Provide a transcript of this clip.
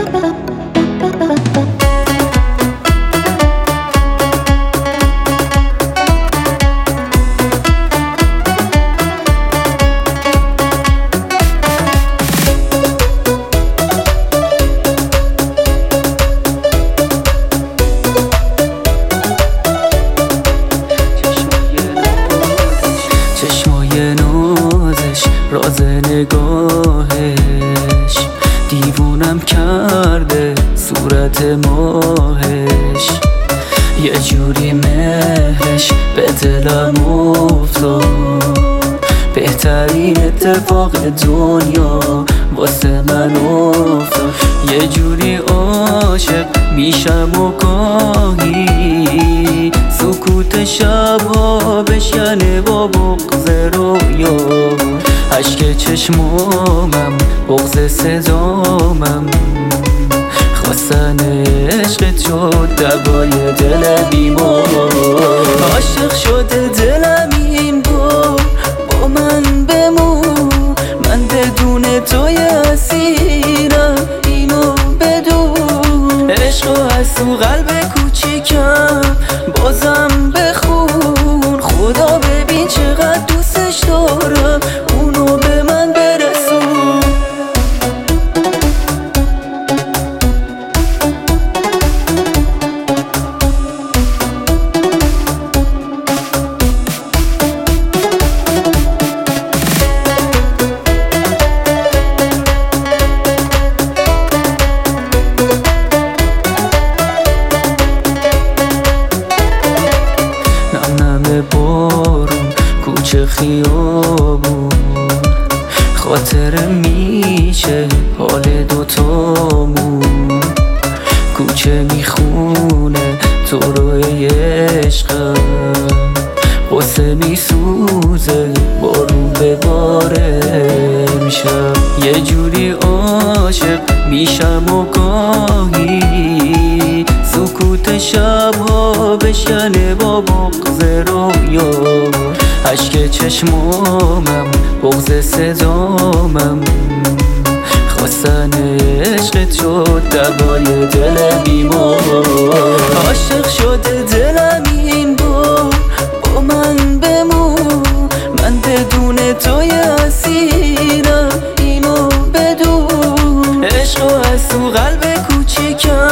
راز نگاهش دیوونم کرده، صورت ماهش یه جوری مهرش به دلم افتاد، بهترین اتفاق دنیا واسه من افتاد. یه جوری عاشق میشم و گاهی سکوت شبا بشکنه با بغض رویا، اشک چشمامم بغض صدامم، خواستن عشقت شد دوای دل بیمار. عاشق شده دلم این بار، با من بمون، من بدون توی اسیرم، اینو بدون. عشق از تو قلب کوچیکم بازم بخون، خدا ببین چقدر دوستش دارم، اونو به من برسون. بارون کوچه خیابون خاطر میشه حال دوتامون، کوچه میخونه تو روی عشقم، قصه میسوزه بارون به باره میشم. یه جوری عاشق میشم و گاهی سکوت شبها بشکنه با بغض رویا، اشک چشمامم بغض صدامم، خواستن عشقت شد دوای دل بیمار. عاشق شده دلم این بار، با من بمون، من بدون توی اسیرم، اینو بدون. عشق از تو قلب کوچیکم